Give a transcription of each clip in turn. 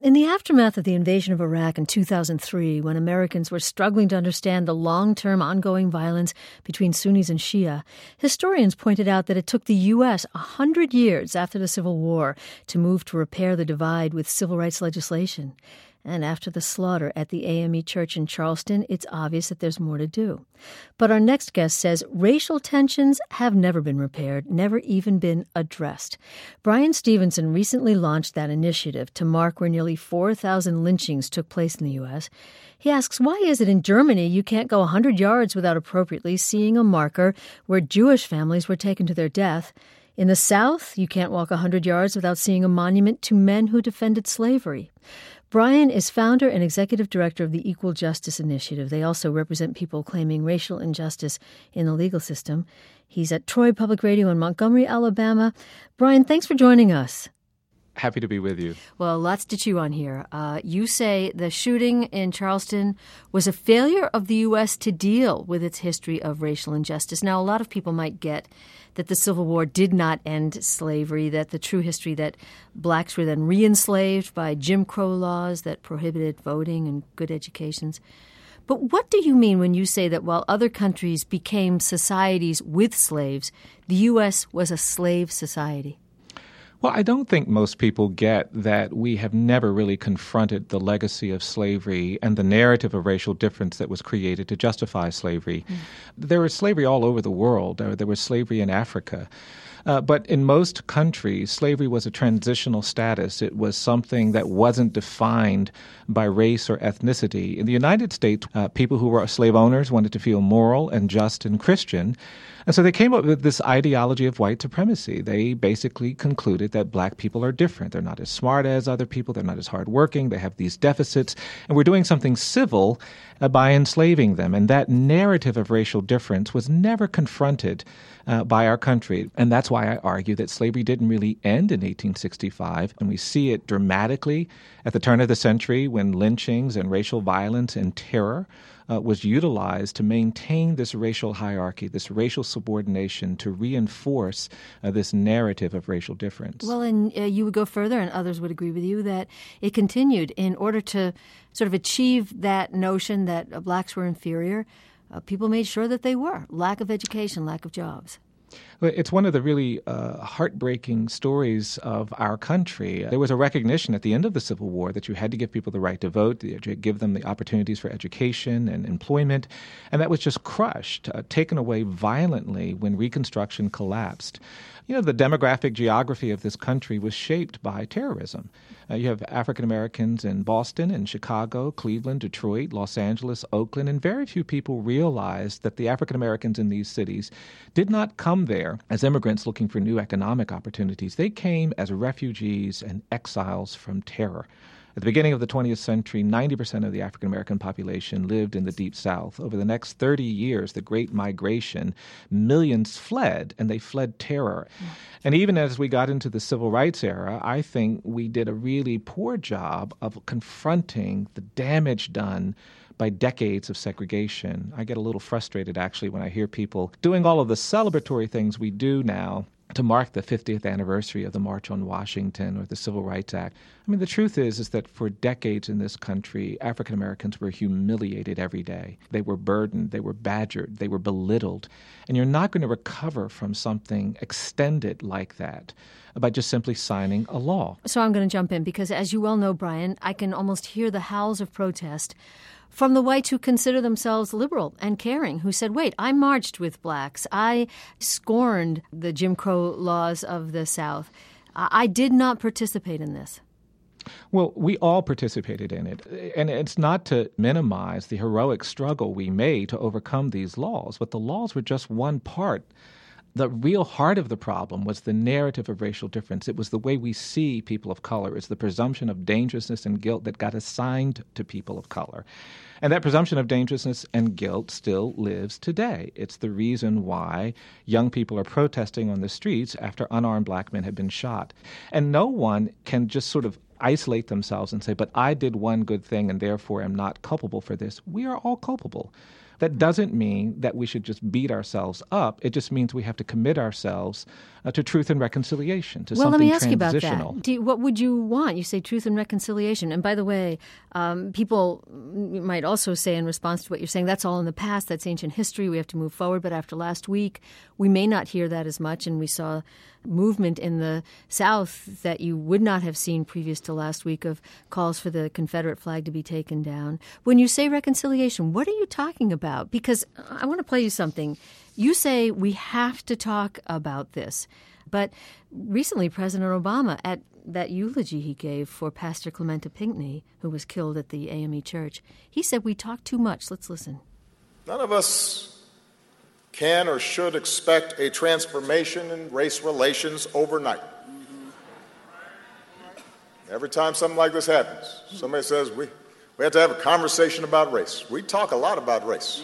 In the aftermath of the invasion of Iraq in 2003, when Americans were struggling to understand the long-term ongoing violence between Sunnis and Shia, historians pointed out that it took the U.S. 100 years after the Civil War to move to repair the divide with civil rights legislation. And after the slaughter at the AME Church in Charleston, it's obvious that there's more to do. But our next guest says racial tensions have never been repaired, never even been addressed. Bryan Stevenson recently launched that initiative to mark where nearly 4,000 lynchings took place in the U.S. He asks, why is it in Germany you can't go 100 yards without appropriately seeing a marker where Jewish families were taken to their death? In the South, you can't walk 100 yards without seeing a monument to men who defended slavery. Bryan is founder and executive director of the Equal Justice Initiative. They also represent people claiming racial injustice in the legal system. He's at Troy Public Radio in Montgomery, Alabama. Bryan, thanks for joining us. Happy to be with you. Well, lots to chew on here. You say the shooting in Charleston was a failure of the U.S. to deal with its history of racial injustice. Now, a lot of people might get that the Civil War did not end slavery, that the true history that blacks were then re-enslaved by Jim Crow laws that prohibited voting and good educations. But what do you mean when you say that while other countries became societies with slaves, the U.S. was a slave society? Well, I don't think most people get that we have never really confronted the legacy of slavery and the narrative of racial difference that was created to justify slavery. There was slavery all over the world. There was slavery in Africa. But in most countries, slavery was a transitional status. It was something that wasn't defined by race or ethnicity. In the United States, people who were slave owners wanted to feel moral and just and Christian. And so they came up with this ideology of white supremacy. They basically concluded that black people are different. They're not as smart as other people. They're not as hardworking. They have these deficits. And we're doing something civil by enslaving them. And that narrative of racial difference was never confronted by our country. And that's why I argue that slavery didn't really end in 1865. And we see it dramatically at the turn of the century when lynchings and racial violence and terror was utilized to maintain this racial hierarchy, this racial subordination, to reinforce this narrative of racial difference. Well, and you would go further, and others would agree with you, that it continued in order to sort of achieve that notion that blacks were inferior. People made sure that they were. Lack of education, lack of jobs. It's one of the really heartbreaking stories of our country. There was a recognition at the end of the Civil War that you had to give people the right to vote, give them the opportunities for education and employment, and that was just crushed, taken away violently when Reconstruction collapsed. You know, the demographic geography of this country was shaped by terrorism. You have African Americans in Boston and Chicago, Cleveland, Detroit, Los Angeles, Oakland, and very few people realized that the African Americans in these cities did not come there as immigrants looking for new economic opportunities. They came as refugees and exiles from terror. At the beginning of the 20th century, 90% of the African American population lived in the Deep South. Over the next 30 years, the Great Migration, millions fled, and they fled terror. And even as we got into the Civil Rights era, I think we did a really poor job of confronting the damage done by decades of segregation. I get a little frustrated, actually, when I hear people doing all of the celebratory things we do now to mark the 50th anniversary of the March on Washington or the Civil Rights Act. I mean, the truth is that for decades in this country, African Americans were humiliated every day. They were burdened, they were badgered, they were belittled. And you're not going to recover from something extended like that by just simply signing a law. So I'm going to jump in because, as you well know, Bryan, I can almost hear the howls of protest from the whites who consider themselves liberal and caring, who said, wait, I marched with blacks. I scorned the Jim Crow laws of the South. I did not participate in this. Well, we all participated in it. And it's not to minimize the heroic struggle we made to overcome these laws, but the laws were just one part. The real heart of the problem was the narrative of racial difference. It was the way we see people of color. It's the presumption of dangerousness and guilt that got assigned to people of color. And that presumption of dangerousness and guilt still lives today. It's the reason why young people are protesting on the streets after unarmed black men have been shot. And no one can just sort of isolate themselves and say, but I did one good thing and therefore am not culpable for this. We are all culpable That doesn't mean that we should just beat ourselves up. It just means we have to commit ourselves to truth and reconciliation, to something transitional. Well, let me ask you about that. What would you want? You say truth and reconciliation. And by the way, people might also say in response to what you're saying, that's all in the past, that's ancient history, we have to move forward. But after last week, we may not hear that as much, and we saw movement in the South that you would not have seen previous to last week of calls for the Confederate flag to be taken down. When you say reconciliation, what are you talking about? Because I want to play you something. You say we have to talk about this. But recently, President Obama, at that eulogy he gave for Pastor Clementa Pinckney, who was killed at the AME Church, he said we talk too much. Let's listen. None of us can or should expect a transformation in race relations overnight. Every time something like this happens, somebody says we have to have a conversation about race. We talk a lot about race.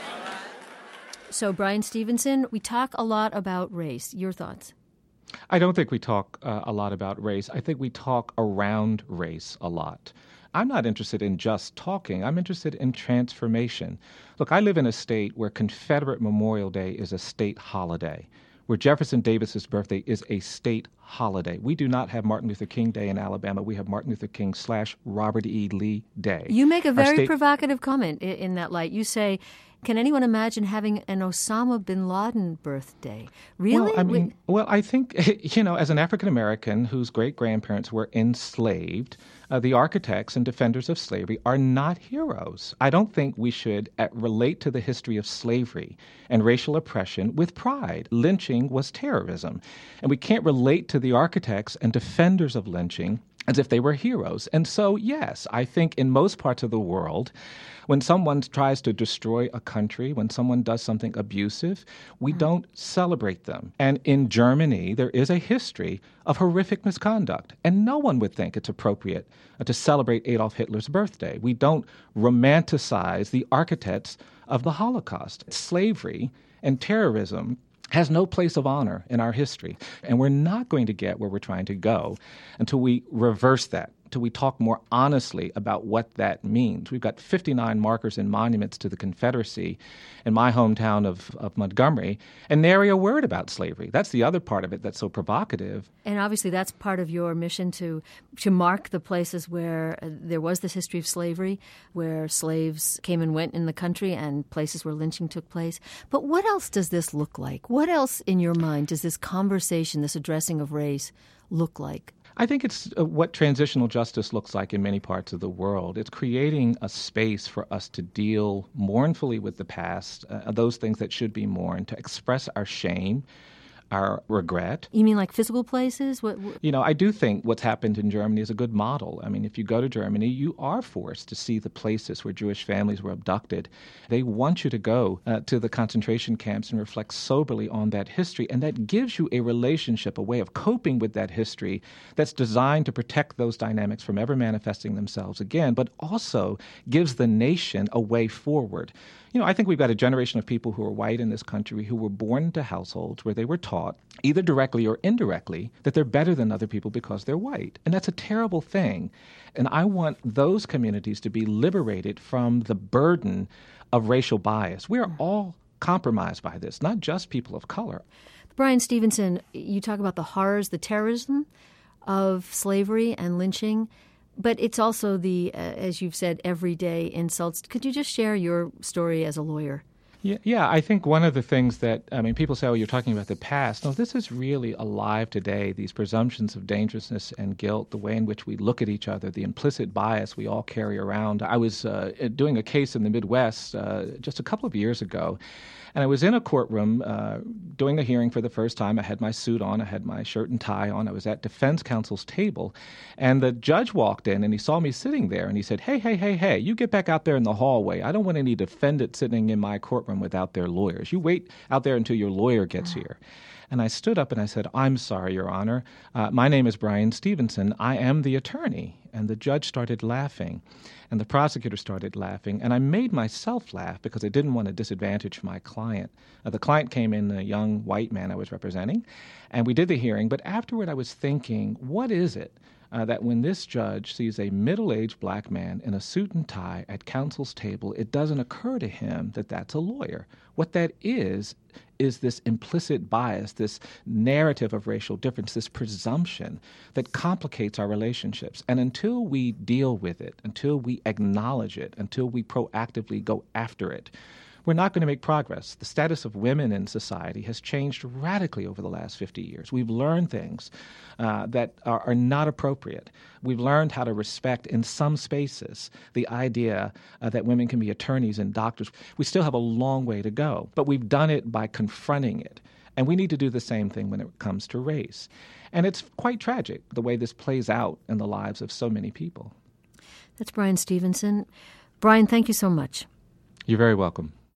So, Bryan Stevenson, we talk a lot about race. Your thoughts? I don't think we talk a lot about race. I think we talk around race a lot. I'm not interested in just talking. I'm interested in transformation. Look, I live in a state where Confederate Memorial Day is a state holiday, where Jefferson Davis's birthday is a state holiday. We do not have Martin Luther King Day in Alabama. We have Martin Luther King / Robert E. Lee Day. You make a very provocative comment in that light. You say, can anyone imagine having an Osama bin Laden birthday? Really? Well, I think, as an African American whose great-grandparents were enslaved, the architects and defenders of slavery are not heroes. I don't think we should relate to the history of slavery and racial oppression with pride. Lynching was terrorism. And we can't relate to the architects and defenders of lynching as if they were heroes. And so, yes, I think in most parts of the world, when someone tries to destroy a country, when someone does something abusive, we don't celebrate them. And in Germany, there is a history of horrific misconduct, and no one would think it's appropriate to celebrate Adolf Hitler's birthday. We don't romanticize the architects of the Holocaust. Slavery and terrorism has no place of honor in our history. And we're not going to get where we're trying to go until we reverse that, until we talk more honestly about what that means. We've got 59 markers and monuments to the Confederacy in my hometown of Montgomery, and nary a word about slavery. That's the other part of it that's so provocative. And obviously that's part of your mission to mark the places where there was this history of slavery, where slaves came and went in the country, and places where lynching took place. But what else does this look like? What else in your mind does this conversation, this addressing of race, look like? I think it's what transitional justice looks like in many parts of the world. It's creating a space for us to deal mournfully with the past, those things that should be mourned, to express our shame, our regret. You mean like physical places? I do think what's happened in Germany is a good model. I mean, if you go to Germany, you are forced to see the places where Jewish families were abducted. They want you to go to the concentration camps and reflect soberly on that history, and that gives you a relationship, a way of coping with that history that's designed to protect those dynamics from ever manifesting themselves again, but also gives the nation a way forward. I think we've got a generation of people who are white in this country who were born into households where they were taught, either directly or indirectly, that they're better than other people because they're white. And that's a terrible thing. And I want those communities to be liberated from the burden of racial bias. We are all compromised by this, not just people of color. Bryan Stevenson, you talk about the horrors, the terrorism of slavery and lynching. But it's also the, as you've said, everyday insults. Could you just share your story as a lawyer? Yeah, I think one of the things that, people say, you're talking about the past. No, this is really alive today, these presumptions of dangerousness and guilt, the way in which we look at each other, the implicit bias we all carry around. I was doing a case in the Midwest just a couple of years ago, and I was in a courtroom doing a hearing for the first time. I had my suit on. I had my shirt and tie on. I was at defense counsel's table. And the judge walked in, and he saw me sitting there, and he said, hey, you get back out there in the hallway. I don't want any defendant sitting in my courtroom without their lawyers. You wait out there until your lawyer gets here. And I stood up and I said, I'm sorry, Your Honor. My name is Bryan Stevenson. I am the attorney. And the judge started laughing, and the prosecutor started laughing, and I made myself laugh because I didn't want to disadvantage my client. The client came in, a young white man I was representing, and we did the hearing. But afterward, I was thinking, what is it that when this judge sees a middle-aged black man in a suit and tie at counsel's table, it doesn't occur to him that that's a lawyer. What that is this implicit bias, this narrative of racial difference, this presumption that complicates our relationships. And until we deal with it, until we acknowledge it, until we proactively go after it, we're not going to make progress. The status of women in society has changed radically over the last 50 years. We've learned things that are not appropriate. We've learned how to respect, in some spaces, the idea that women can be attorneys and doctors. We still have a long way to go, but we've done it by confronting it. And we need to do the same thing when it comes to race. And it's quite tragic, the way this plays out in the lives of so many people. That's Bryan Stevenson. Bryan, thank you so much. You're very welcome.